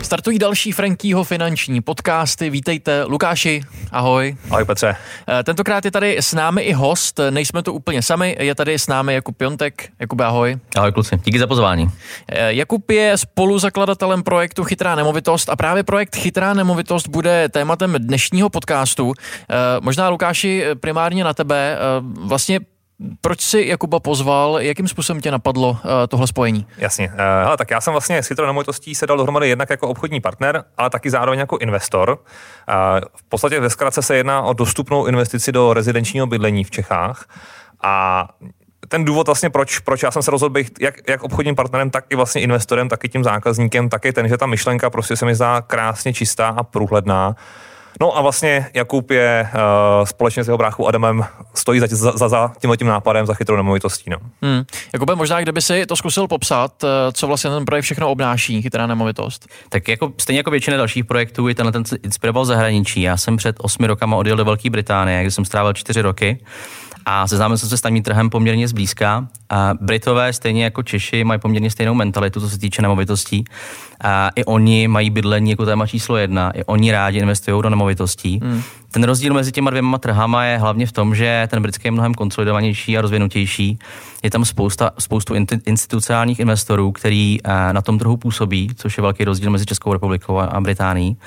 Startují další Frankyho finanční podcasty. Vítejte, Lukáši, ahoj. Ahoj Petře. Tentokrát je tady s námi i host, nejsme tu úplně sami, je tady s námi Jakub Piontek. Jakube, ahoj. Ahoj kluci, díky za pozvání. Jakub je spoluzakladatelem projektu Chytrá nemovitost a právě projekt Chytrá nemovitost bude tématem dnešního podcastu. Možná, Lukáši, primárně na tebe, vlastně proč jsi Jakuba pozval, jakým způsobem tě napadlo tohle spojení? Jasně, hele, tak já jsem vlastně s Chytrou nemovitostí se dal dohromady jednak jako obchodní partner, ale taky zároveň jako investor. V podstatě ve zkratce se jedná o dostupnou investici do rezidenčního bydlení v Čechách a ten důvod vlastně, proč já jsem se rozhodl být jak obchodním partnerem, tak i vlastně investorem, tak i tím zákazníkem, tak i ten, že ta myšlenka prostě se mi zdá krásně čistá a průhledná. No a vlastně Jakub je společně s jeho bráchou Adamem stojí za tímhletím nápadem, za Chytrou nemovitostí. No. Jakube, možná kdyby si to zkusil popsat, co vlastně ten projekt všechno obnáší, Chytrá nemovitost. Tak jako, stejně jako většina dalších projektů, je tenhle ten inspiroval zahraničí. Já jsem před 8 rokama odjel do Velké Británie, kde jsem strávil 4 roky. A seznámil jsem se s tamním trhem poměrně zblízka. Britové, stejně jako Češi, mají poměrně stejnou mentalitu, co se týče nemovitostí. I oni mají bydlení jako téma číslo 1. I oni rádi investují do nemovitostí. Ten rozdíl mezi těma dvěma trhama je hlavně v tom, že ten britský je mnohem konsolidovanější a rozvinutější. Je tam spoustu institucionálních investorů, který na tom trhu působí, což je velký rozdíl mezi Českou republikou a Británií.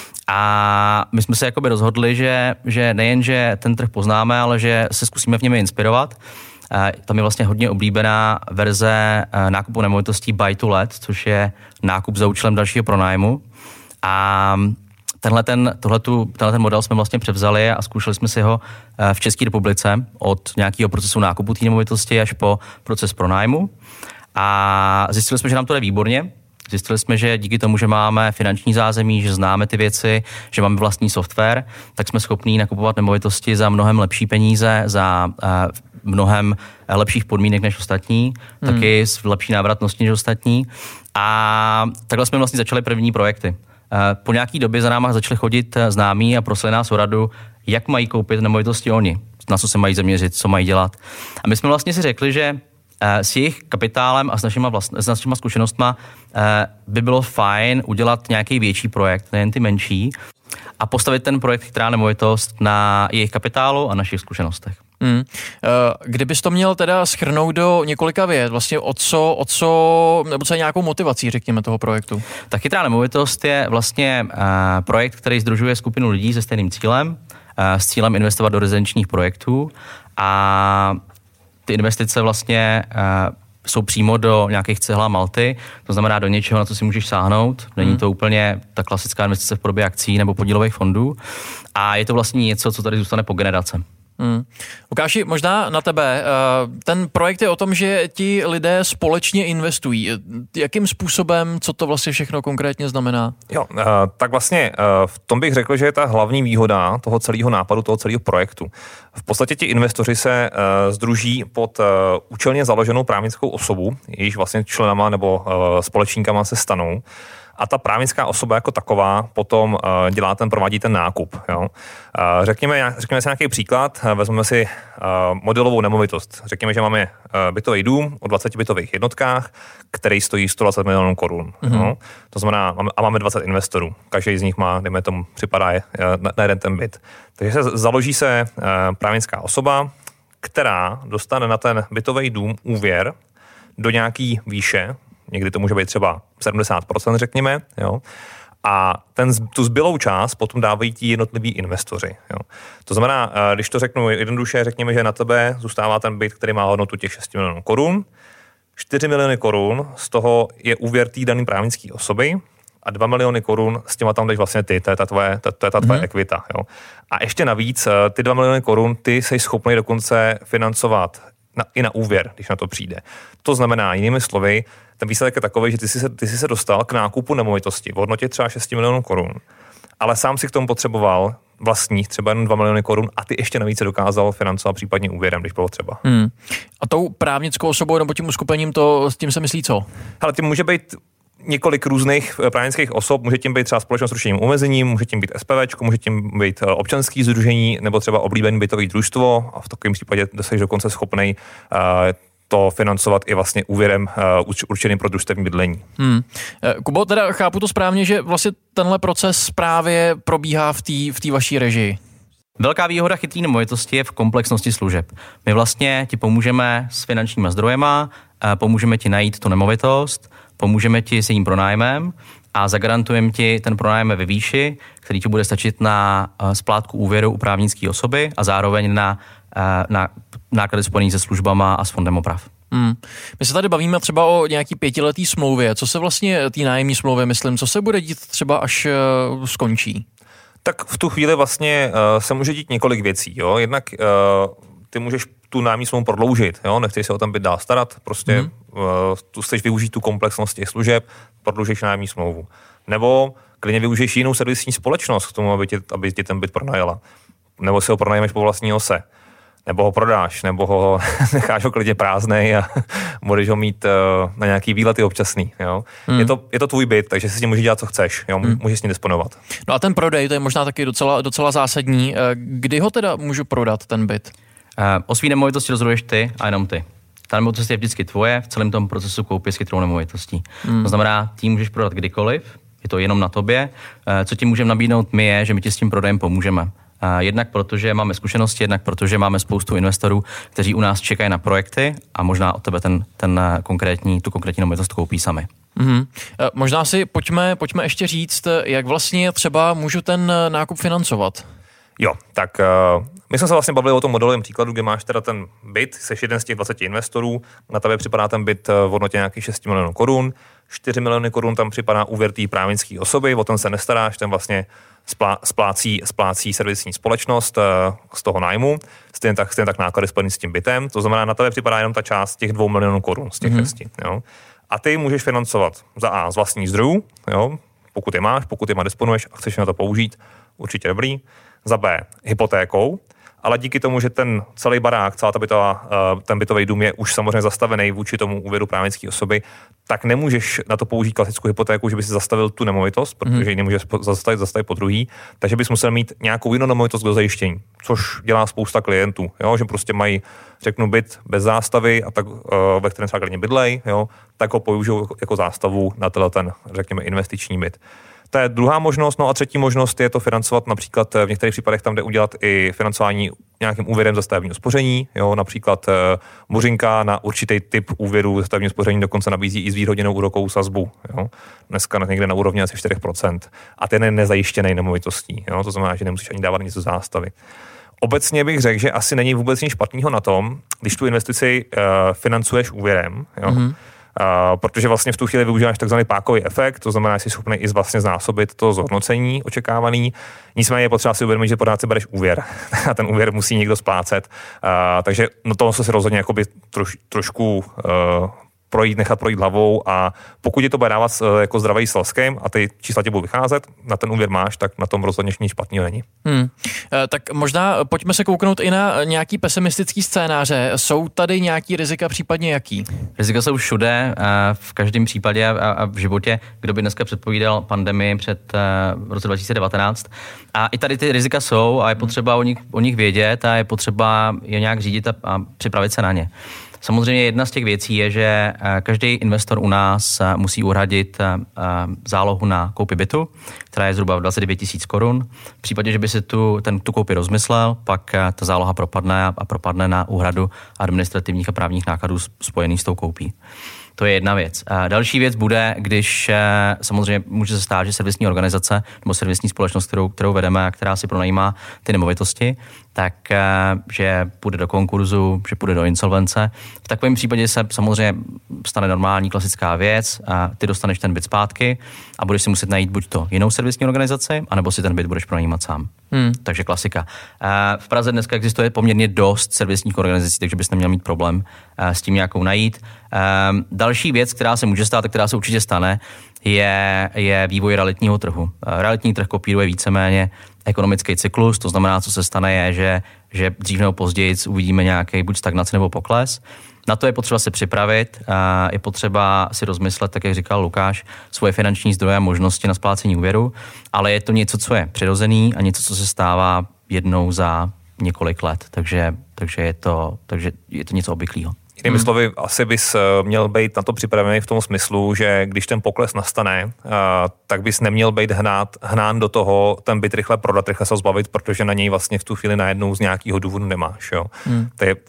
A my jsme se jakoby rozhodli, že nejen, že ten trh poznáme, ale že se zkusíme v něm inspirovat. Tam je vlastně hodně oblíbená verze nákupu nemovitostí buy to let, což je nákup za účelem dalšího pronájmu. A tenhle ten model jsme vlastně převzali a zkoušeli jsme si ho v České republice od nějakého procesu nákupu té nemovitosti až po proces pronájmu. A zjistili jsme, že nám to jde výborně. Zjistili jsme, že díky tomu, že máme finanční zázemí, že známe ty věci, že máme vlastní software, tak jsme schopní nakupovat nemovitosti za mnohem lepší peníze, za mnohem lepších podmínek než ostatní, taky s lepší návratností než ostatní. A takhle jsme vlastně začali první projekty. Po nějaký době za náma začali chodit známí a prosili nás o radu, jak mají koupit nemovitosti oni, na co se mají zaměřit, co mají dělat. A my jsme vlastně si řekli, že s jejich kapitálem a s našima zkušenostma by bylo fajn udělat nějaký větší projekt, nejen ty menší, a postavit ten projekt Chytrá nemovitost na jejich kapitálu a našich zkušenostech. Kdybys to měl teda shrnout do několika vět, vlastně o co, nebo co je nějakou motivací, řekněme, toho projektu? Ta Chytrá nemovitost je vlastně projekt, který sdružuje skupinu lidí se stejným cílem, s cílem investovat do rezidenčních projektů a ty investice vlastně jsou přímo do nějakých cihel Malty, to znamená do něčeho, na co si můžeš sáhnout. Není to úplně ta klasická investice v podobě akcí nebo podílových fondů. A je to vlastně něco, co tady zůstane po generace. Lukáši, možná na tebe. Ten projekt je o tom, že ti lidé společně investují. Jakým způsobem, co to vlastně všechno konkrétně znamená? Jo, tak vlastně v tom bych řekl, že je ta hlavní výhoda toho celého nápadu, toho celého projektu. V podstatě ti investoři se sdruží pod účelně založenou právnickou osobu, jejíž vlastně členama nebo společníkama se stanou. A ta právnická osoba jako taková potom provádí ten nákup. Jo. Řekněme si nějaký příklad, vezmeme si modelovou nemovitost. Řekněme, že máme bytový dům o 20 bytových jednotkách, který stojí 120 milionů korun. Jo. To znamená, máme 20 investorů. Každý z nich má, dejme tomu, připadá na jeden ten byt. Takže založí se právnická osoba, která dostane na ten bytový dům úvěr do nějaký výše. Někdy to může být třeba 70%, řekněme, jo. A tu zbylou část potom dávají ti jednotliví investoři. Jo. To znamená, když to řeknu jednoduše, řekněme, že na tebe zůstává ten byt, který má hodnotu těch 6 milionů korun. 4 miliony korun, z toho je úvěr té dané právnické osoby a 2 miliony korun s těma tam jdeš vlastně ty, to je ta tvoje ekvita. Jo. A ještě navíc, ty 2 miliony korun, ty jsi schopný dokonce financovat i na úvěr, když na to přijde. To znamená, jinými slovy, ten výsledek je takový, že ty jsi se dostal k nákupu nemovitosti v hodnotě třeba 6 milionů korun, ale sám si k tomu potřeboval vlastních třeba jen 2 miliony korun a ty ještě navíc dokázal financovat případně úvěrem, když bylo třeba. A tou právnickou osobou nebo tím uskupením, s tím se myslí co? Hele, tím může být několik různých právnických osob, může tím být třeba společnost s ručením omezením, může tím být SPVčko, může tím být občanský sdružení nebo třeba oblíbený bytový družstvo a v takovém případě jsi dokonce schopnej to financovat i vlastně úvěrem určeným pro družstevní bydlení. Kubo, teda chápu to správně, že vlastně tenhle proces právě probíhá v té vaší režii. Velká výhoda chytré nemovitosti je v komplexnosti služeb. My vlastně ti pomůžeme s finančníma zdrojema, pomůžeme ti najít tu nemovitost, pomůžeme ti s jejím pronájmem a zagarantujeme ti ten pronájem ve výši, který ti bude stačit na splátku úvěru u právnické osoby a zároveň na náklady spojené se službama a s fondem oprav. My se tady bavíme třeba o nějaký 5letý smlouvě. Co se vlastně té nájemní smlouvy, myslím, co se bude dít třeba až skončí? Tak v tu chvíli vlastně se může dít několik věcí. Jo? Jednak ty můžeš tu nájemní smlouvu prodloužit, jo? Nechceš se o ten byt dál starat, prostě tu chceš využít tu komplexnost těch služeb, prodloužíš nájemní smlouvu. Nebo klidně využiješ jinou servisní společnost k tomu, aby ti ten byt pronajala. Nebo si ho pronajmeš po vlastní ose. Nebo ho prodáš, nebo ho necháš ho klidně prázdnej a budeš ho mít na nějaký výlety občasný. Jo? Je to tvůj byt, takže si s tím můžeš dělat, co chceš. Jo? Můžeš s ním disponovat. No a ten prodej, to je možná taky docela zásadní. Kdy ho teda můžu prodat, ten byt? O svý nemovitosti rozhoduješ ty a jenom ty. Ta nemovitost je vždycky tvoje v celém tom procesu koupě s chytrou nemovitostí. To znamená, ty můžeš prodat kdykoliv, je to jenom na tobě. Co ti můžeme nabídnout my je, že my ti s tím prodejem pomůžeme. Jednak protože máme zkušenosti, jednak protože máme spoustu investorů, kteří u nás čekají na projekty a možná od tebe tu konkrétní nemovitost koupí sami. Možná si pojďme ještě říct, jak vlastně třeba můžu ten nákup financovat. Jo, tak my jsme se vlastně bavili o tom modelovém příkladu, kde máš teda ten byt, jsi jeden z těch 20 investorů, na tebe připadá ten byt v hodnotě nějakých 6 milionů korun, 4 miliony korun tam připadá úvěr té právnické osoby, o ten se nestaráš, ten vlastně splácí servisní společnost z toho nájmu, stejně tak náklady spojený s tím bytem, to znamená, na tebe připadá jenom ta část těch 2 milionů korun z těch 6. Jo. A ty můžeš financovat za A z vlastních zdrojů, jo, pokud je máš, pokud je disponuješ a chceš na to použít, určitě dobrý, za B hypotékou, ale díky tomu, že ten celý barák, ten bytový dům je už samozřejmě zastavený vůči tomu úvěru právnické osoby, tak nemůžeš na to použít klasickou hypotéku, že by si zastavil tu nemovitost, protože ji nemůžeš zastavit po druhý, takže bys musel mít nějakou jinou nemovitost do zajištění, což dělá spousta klientů, jo, že prostě mají, řeknu, byt bez zástavy a tak, ve kterém třeba klidně bydlej, jo, tak ho použijou jako zástavu na ten, řekněme, investiční byt. To je druhá možnost, no a třetí možnost je to financovat například v některých případech tam jde udělat i financování nějakým úvěrem za stavebního spoření, jo, například Muřinka na určitý typ úvěru za stavebního spoření dokonce nabízí i zvýhodněnou úrokovou sazbu, jo, dneska někde na úrovni asi 4%. A ten je nezajištěný nemovitostí, jo, to znamená, že nemusíš ani dávat nic do zástavy. Obecně bych řekl, že asi není vůbec nic špatného na tom, když tu investici financuješ úvěrem, jo, protože vlastně v tu chvíli využíváš takzvaný pákový efekt, to znamená, že jsi schopný i vlastně znásobit to zhodnocení očekávaný. Nicméně je potřeba si uvědomit, že pořád si bereš úvěr a ten úvěr musí někdo splácet. Takže no toho se rozhodně jakoby trošku nechat projít hlavou a pokud je to bude dávat jako zdravý selským a ty čísla tě budou vycházet, na ten úvěr máš, tak na tom rozhodně nic špatného není. Tak možná pojďme se kouknout i na nějaký pesimistický scénáře. Jsou tady nějaký rizika, případně jaký? Rizika jsou všude, v každém případě a v životě, kdo by dneska předpovídal pandemii v roce 2019. A i tady ty rizika jsou a je potřeba o nich vědět a je potřeba je nějak řídit a připravit se na ně. Samozřejmě jedna z těch věcí je, že každý investor u nás musí uhradit zálohu na koupi bytu, která je zhruba 29 000 korun. V případě, že by si tu koupi rozmyslel, pak ta záloha propadne na úhradu administrativních a právních nákladů spojených s tou koupí. To je jedna věc. Další věc bude, když samozřejmě může se stát, že servisní organizace nebo servisní společnost, kterou vedeme a která si pronajímá ty nemovitosti, tak že půjde do konkurzu, že půjde do insolvence. V takovém případě se samozřejmě stane normální klasická věc a ty dostaneš ten byt zpátky a budeš si muset najít buď to jinou servisní organizaci, anebo si ten byt budeš pronajímat sám. Takže klasika. V Praze dneska existuje poměrně dost servisních organizací, takže bys neměl mít problém s tím nějakou najít. Další věc, která se může stát a která se určitě stane, je vývoj realitního trhu. Realitní trh kopíruje víceméně ekonomický cyklus, to znamená, co se stane je, že dřív nebo později uvidíme nějaký buď stagnaci nebo pokles. Na to je potřeba se připravit, je potřeba si rozmyslet, tak jak říkal Lukáš, svoje finanční zdroje a možnosti na splácení úvěru, ale je to něco, co je přirozený a něco, co se stává jednou za několik let, takže je to něco obvyklého. Jinými slovy, asi bys měl být na to připravený v tom smyslu, že když ten pokles nastane, tak bys neměl být hnán do toho ten byt rychle prodat, rychle se zbavit, protože na něj vlastně v tu chvíli najednou z nějakého důvodu nemáš. Jo. To je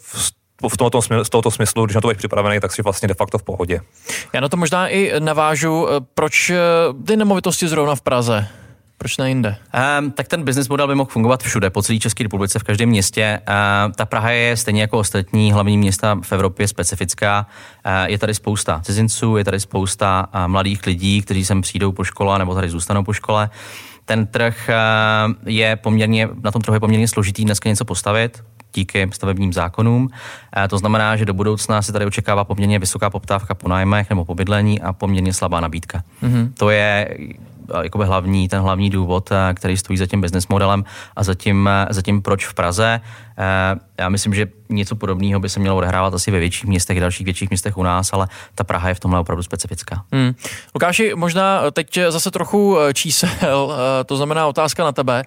z tohoto smyslu, když na to budeš připravený, tak jsi vlastně de facto v pohodě. Já na to možná i navážu, proč ty nemovitosti zrovna v Praze? Proč ne jinde? Tak ten business model by mohl fungovat všude, po celé České republice, v každém městě. Ta Praha je stejně jako ostatní hlavní města v Evropě specifická. Je tady spousta cizinců, je tady spousta mladých lidí, kteří sem přijdou po škole nebo tady zůstanou po škole. Ten trh je poměrně, na tom trhu je poměrně složitý dneska něco postavit díky stavebním zákonům. To znamená, že do budoucna se tady očekává poměrně vysoká poptávka po nájmech nebo po bydlení a poměrně slabá nabídka. To je jakoby ten hlavní důvod, který stojí za tím business modelem a za tím proč v Praze. Já myslím, že něco podobného by se mělo odehrávat asi ve větších městech, dalších větších městech u nás, ale ta Praha je v tomhle opravdu specifická. Lukáši, možná teď zase trochu čísel, to znamená otázka na tebe.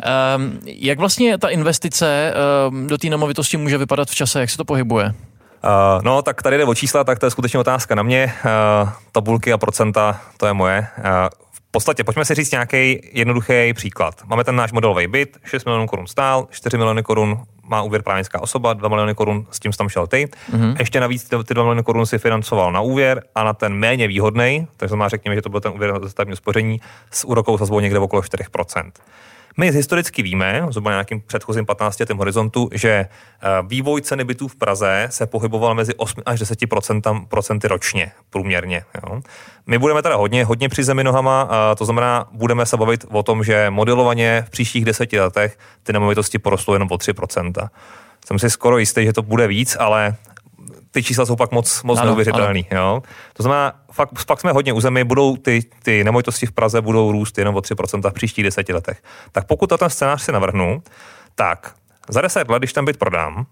Jak vlastně ta investice do té nemovitosti může vypadat v čase, jak se to pohybuje? No, tak tady jde o čísla, tak to je skutečně otázka na mě. Tabulky a procenta, to je moje. V podstatě, pojďme si říct nějaký jednoduchý příklad. Máme ten náš modelový byt, 6 milionů korun stál, 4 miliony korun má úvěr právnická osoba, 2 miliony korun s tím tam šel ty. Ještě navíc ty 2 miliony korun si financoval na úvěr a na ten méně výhodný, takže znamená, řekněme, že to byl ten úvěr na stavební spoření s úrokovou sazbou někde okolo 4%. My historicky víme, zhruba nějakým předchozím 15 letým horizontu, že vývoj ceny bytů v Praze se pohyboval mezi 8 až 10% ročně, průměrně. Jo. My budeme teda hodně při zemi nohama, to znamená, budeme se bavit o tom, že modelovaně v příštích 10 letech ty nemovitosti porostou jenom o 3%. Jsem si skoro jistý, že to bude víc, ale ty čísla jsou pak moc neuvěřitelný. Jo. To znamená, fakt jsme hodně u zemi, budou ty nemovitosti v Praze budou růst jenom o 3% v příštích 10 letech. Tak pokud ten scénář si navrhnu, tak za 10 let, když ten byt prodám,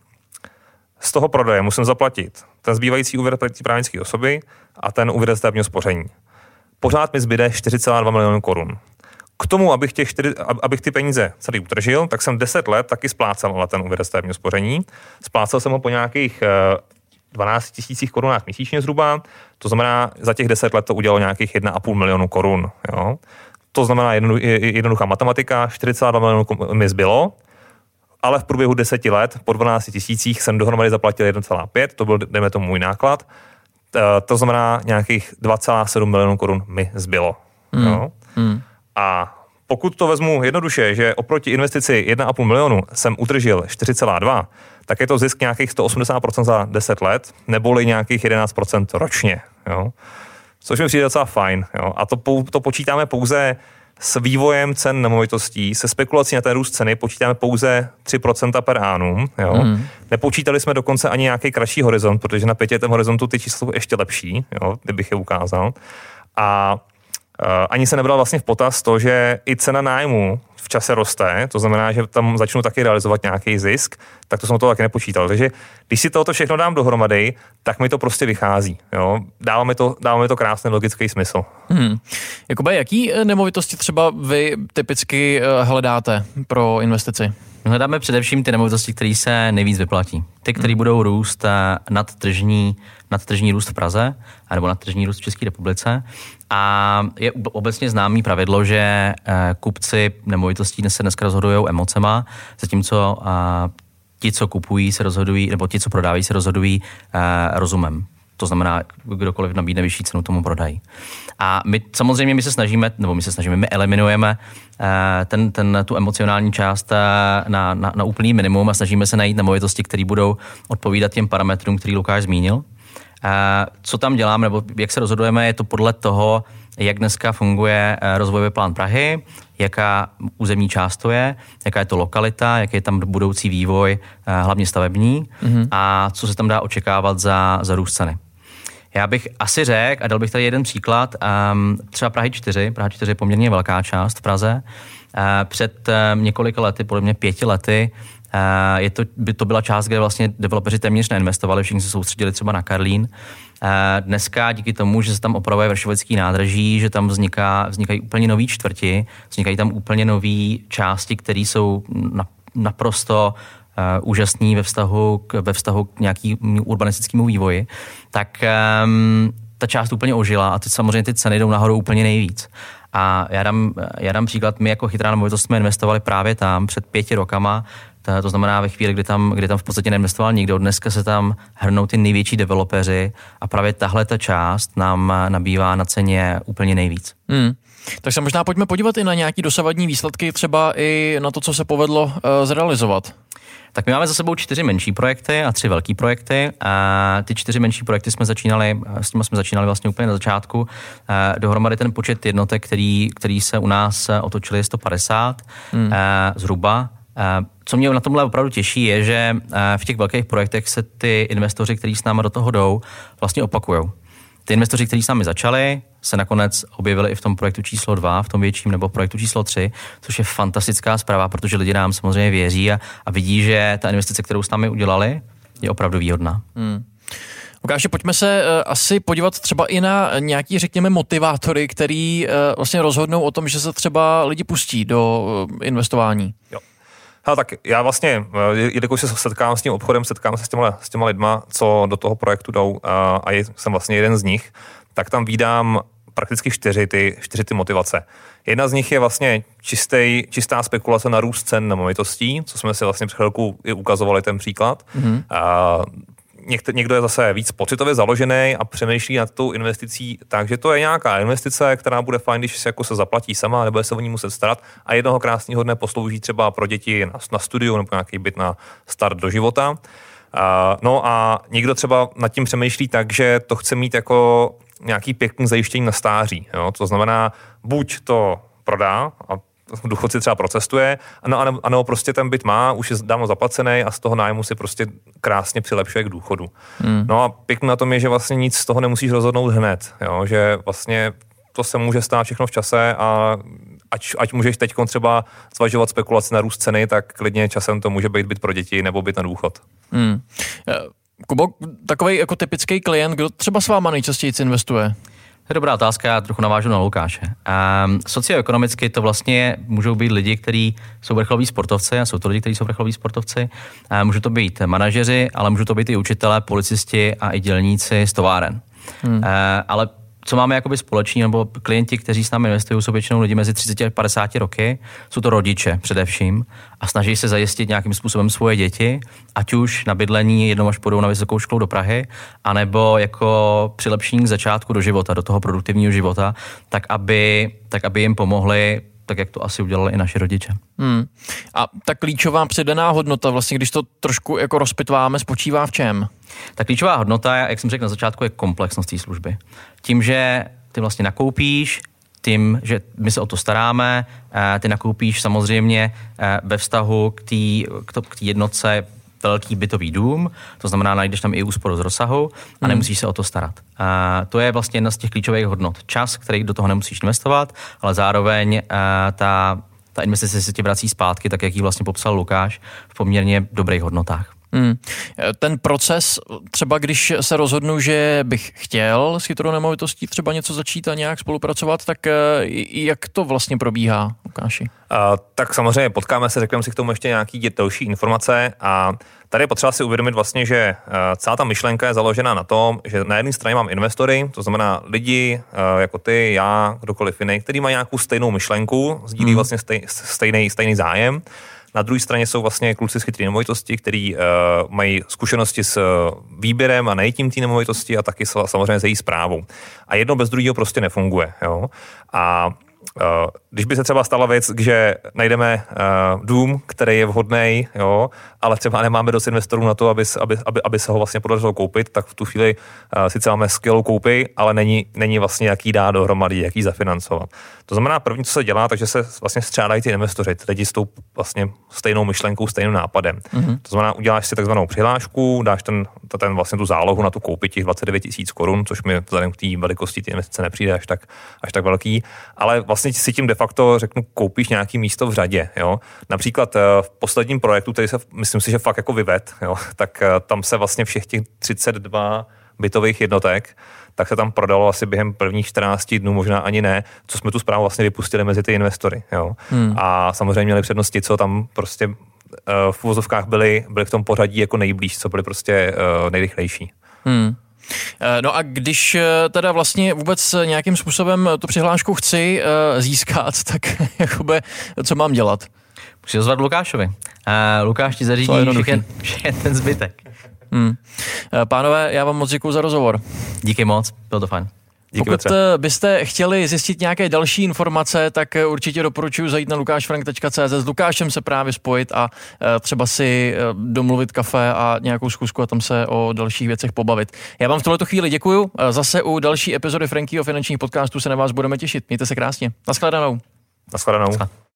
z toho prodeje musím zaplatit ten zbývající úvěr právnické osoby a ten úvěr stavebního spoření. Pořád mi zbyde 4,2 milionu korun. K tomu, abych ty peníze celý utržil, tak jsem 10 let taky splácal ten úvěr stavebního spoření. Splácal jsem ho po nějakých 12 000 korunách měsíčně zhruba, to znamená, za těch 10 let to udělalo nějakých 1,5 milionu korun. Jo? To znamená jednoduchá matematika, 4,2 milionů mi zbylo, ale v průběhu 10 let po 12 000 jsem dohromady zaplatil 1,5, to byl, dejme tomu, můj náklad, to znamená nějakých 2,7 milionů korun mi zbylo. Jo? A pokud to vezmu jednoduše, že oproti investici 1,5 milionu jsem utržil 4,2, tak je to zisk nějakých 180% za 10 let, neboli nějakých 11% ročně. Jo? Což mi přijde docela fajn. Jo? A to počítáme pouze s vývojem cen nemovitostí, se spekulací na ten růst ceny počítáme pouze 3% per annum. Jo? Nepočítali jsme dokonce ani nějaký kratší horizont, protože na 5letém horizontu ty čísla jsou ještě lepší, jo? Kdybych je ukázal. A ani se nebral vlastně v potaz to, že i cena nájmu v čase roste, to znamená, že tam začnu taky realizovat nějaký zisk, tak to jsem to taky nepočítal. Takže když si tohoto všechno dám dohromady, tak mi to prostě vychází. Jo? Dáváme to krásný logický smysl. Jakube, jaký nemovitosti třeba vy typicky hledáte pro investici? Hledáme především ty nemovitosti, které se nejvíc vyplatí. Ty, které budou růst nadtržní růst v Praze, nebo nadtržní růst v České republice. A je obecně známý pravidlo, že kupci nemovitostí se dneska rozhodují emocema, zatímco ti, co kupují, se rozhodují, nebo ti, co prodávají, se rozhodují rozumem. To znamená, kdokoliv nabídne vyšší cenu, tomu prodají. A my eliminujeme tu emocionální část na úplný minimum a snažíme se najít nemovitosti, které budou odpovídat těm parametrům, který Lukáš zmínil. Co tam děláme, nebo jak se rozhodujeme, je to podle toho, jak dneska funguje rozvojový plán Prahy, jaká územní část to je, jaká je to lokalita, jaký je tam budoucí vývoj, hlavně stavební, a co se tam dá očekávat za růst ceny. Já bych asi řekl, a dal bych tady jeden příklad, třeba Praha 4 je poměrně velká část v Praze. Před několika lety, podle mě 5 lety, by to byla část, kde vlastně developeři téměř neinvestovali, všichni se soustředili třeba na Karlín. Dneska díky tomu, že se tam opravuje Vršovický nádraží, že tam vznikají úplně nový čtvrti, vznikají tam úplně nový části, které jsou naprosto úžasný ve vztahu k nějakému urbanistickému vývoji, tak ta část úplně ožila a teď samozřejmě ty ceny jdou nahoru úplně nejvíc. A já dám příklad, my jako Chytrá nemovitost jsme investovali právě tam před 5 rokama, to znamená ve chvíli, kdy tam v podstatě neinvestoval nikdo. Dneska se tam hrnou ty největší developeři a právě tahle ta část nám nabývá na ceně úplně nejvíc. Tak se možná pojďme podívat i na nějaký dosavadní výsledky, třeba i na to, co se povedlo zrealizovat. Tak my máme za sebou 4 menší projekty a 3 velký projekty. A ty 4 menší projekty s nimi jsme začínali vlastně úplně na začátku. Dohromady ten počet jednotek, který se u nás otočili, je 150 zhruba. Co mě na tomhle opravdu těší, je, že v těch velkých projektech se ty investoři, kteří s námi do toho jdou, vlastně opakujou. Ty investoři, kteří s námi začali, se nakonec objevili i v tom projektu číslo 2, v tom větším, nebo projektu číslo 3, což je fantastická zpráva, protože lidi nám samozřejmě věří a vidí, že ta investice, kterou s námi udělali, je opravdu výhodná. Lukáši, pojďme se asi podívat třeba i na nějaký, řekněme, motivátory, který vlastně rozhodnou o tom, že se třeba lidi pustí do investování. Jo. Tak já vlastně, jelikož se setkám s tím obchodem, setkám se s těma lidma, co do toho projektu jdou a jsem vlastně jeden z nich, tak tam vídám prakticky 4 ty motivace. Jedna z nich je vlastně čistá spekulace na růst cen nemovitostí, co jsme si vlastně před chvilkou i ukazovali ten příklad. Někdo je zase víc pocitově založený a přemýšlí nad tou investicí, takže to je nějaká investice, která bude fajn, když se zaplatí sama, nebude se o ní muset starat a jednoho krásného dne poslouží třeba pro děti na studiu nebo nějaký byt na start do života. No a někdo třeba nad tím přemýšlí tak, že to chce mít jako nějaký pěkný zajištění na stáří. Jo? To znamená, buď to prodá a důchodci třeba procestuje, ano, prostě ten byt má, už je dávno zaplacený a z toho nájmu si prostě krásně přilepšuje k důchodu. No a pěkný na tom je, že vlastně nic z toho nemusíš rozhodnout hned, jo? Že vlastně to se může stát všechno v čase a ať můžeš teď třeba zvažovat spekulaci na růst ceny, tak klidně časem to může být byt pro děti nebo byt na důchod. Kubo, takovej jako typický klient, kdo třeba s váma nejčastěji investuje? To je dobrá otázka, já trochu navážu na Lukáše. Socioekonomicky to vlastně můžou být lidi, kteří jsou vrcholoví sportovci, a jsou to lidi, kteří jsou vrcholoví sportovci. Můžou to být manažeři, ale můžou to být i učitelé, policisti a i dělníci z továren. Ale co máme jakoby společný, nebo klienti, kteří s námi investují, jsou většinou lidi mezi 30 a 50 roky, jsou to rodiče především a snaží se zajistit nějakým způsobem svoje děti, ať už na bydlení jednou až půjdou na vysokou školu do Prahy, anebo jako přilepšení k začátku do života, do toho produktivního života, tak aby jim pomohli, tak jak to asi udělali i naši rodiče. A ta klíčová přidaná hodnota, vlastně když to trošku jako rozpitváme, spočívá v čem? Ta klíčová hodnota, jak jsem řekl na začátku, je komplexnost té služby. Tím, že ty vlastně nakoupíš, tím, že my se o to staráme, ty nakoupíš samozřejmě ve vztahu k té jednotce velký bytový dům, to znamená, najdeš tam i úsporu z rozsahu a nemusíš se o to starat. To je vlastně jedna z těch klíčových hodnot. Čas, který do toho nemusíš investovat, ale zároveň ta investice se ti vrací zpátky, tak jak ji vlastně popsal Lukáš, v poměrně dobrých hodnotách. Ten proces, třeba když se rozhodnu, že bych chtěl s Chytrou nemovitostí třeba něco začít a nějak spolupracovat, tak jak to vlastně probíhá, Lukáši? Tak samozřejmě potkáme se, řekneme si k tomu ještě nějaký další informace a tady je potřeba si uvědomit vlastně, že celá ta myšlenka je založena na tom, že na jedné straně mám investory, to znamená lidi jako ty, já, kdokoliv jiný, který má nějakou stejnou myšlenku, sdílí vlastně stejný zájem. Na druhé straně jsou vlastně kluci z Chytré nemovitosti, kteří mají zkušenosti s výběrem a nejítím té nemovitosti a taky samozřejmě s její správou. A jedno bez druhého prostě nefunguje. Jo? A když by se třeba stala věc, že najdeme dům, který je vhodný, jo, ale třeba nemáme dost investorů na to, aby se ho vlastně podařilo koupit, tak v tu chvíli sice máme skvělou koupi, ale není vlastně jaký dá dohromady, jaký zafinancovat. To znamená, první, co se dělá, takže se vlastně střádají ty investoři, lidi s tou vlastně stejnou myšlenkou, stejným nápadem. To znamená, uděláš si takzvanou přihlášku, dáš ten vlastně tu zálohu na tu koupi těch 29 000 korun, což mi vzhledem k té velikosti ty investice nepřijde až tak velký, ale vlastně si tím de facto řeknu, koupíš nějaký místo v řadě. Jo? Například v posledním projektu, který se myslím si, že fakt jako vyved, jo? Tak tam se vlastně všech těch 32 bytových jednotek, tak se tam prodalo asi během prvních 14 dnů, možná ani ne, co jsme tu zprávu vlastně vypustili mezi ty investory. Jo? A samozřejmě měli přednosti, co tam prostě v uvozovkách byli v tom pořadí jako nejblíž, co byli prostě nejrychlejší. No a když teda vlastně vůbec nějakým způsobem tu přihlášku chci získat, tak jakoby, co mám dělat? Musíš ozvat Lukášovi. Lukáš ti zařídí všechny ten zbytek. Pánové, já vám moc děkuju za rozhovor. Díky moc, bylo to fajn. Pokud byste chtěli zjistit nějaké další informace, tak určitě doporučuji zajít na lukášfrank.cz, s Lukášem se právě spojit a třeba si domluvit kafe a nějakou schůzku a tam se o dalších věcech pobavit. Já vám v tuhleto chvíli děkuju. Zase u další epizody Frankyho finančních podcastů se na vás budeme těšit. Mějte se krásně. Naschledanou. Naschledanou.